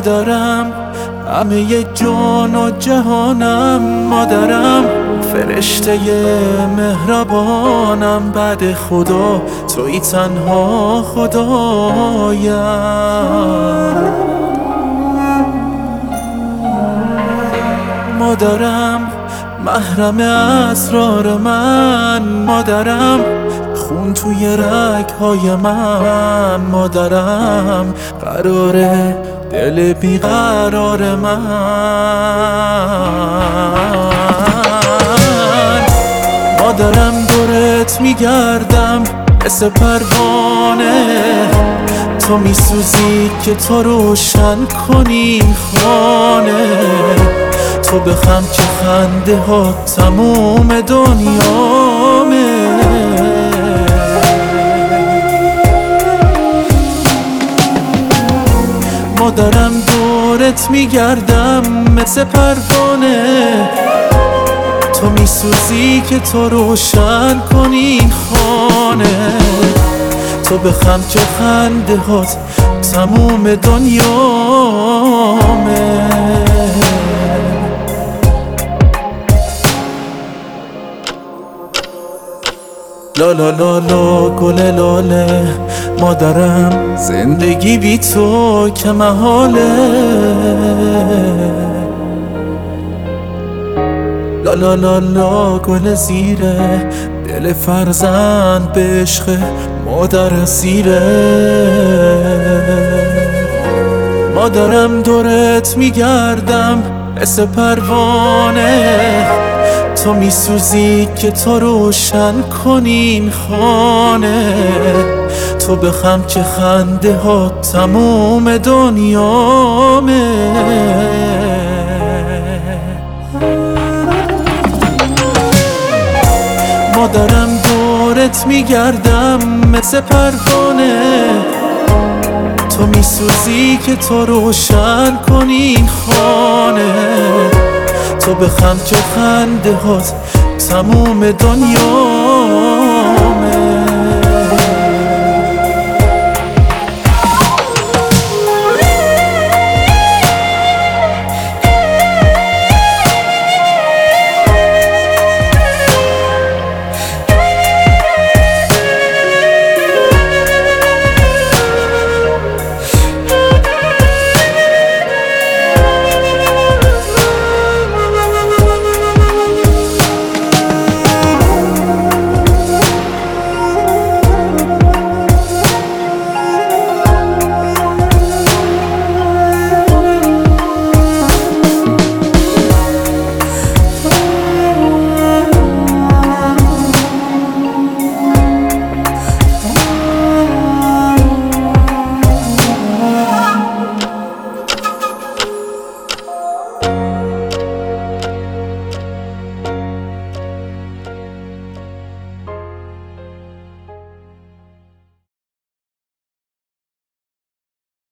مادرم، همه جان و جهانم، مادرم فرشته مهربانم، بعد خدا توی تنها خدایم. مادرم محرم اسرار من، مادرم خون توی رگ‌های من، مادرم قراره دل بیقرار من. مادرم دورت میگردم مثل پروانه، تو میسوزی که تو روشن کنی خانه، تو بخم که خنده ها تموم دنیامه. مادرم دورت میگردم مثل پروانه، تو میسوزی که تو روشن کنی خانه، تو بخم که خنده هات تموم دنیامه. لا لا لا لا گل لاله، مادرم زندگی بی تو که محاله. لا لا لا لا گل زیره، دل فرزند به عشق مادر اسیره. مادرم دورت میگردم مثل پروانه، تو میسوزی که تو روشن کنین خانه، تو بخم که خنده ها تموم دنیامه. مادرم دورت میگردم مثل پروانه، تو میسوزی که تو روشن کنین خانه، تو بخم که خنده هات تموم دنیا.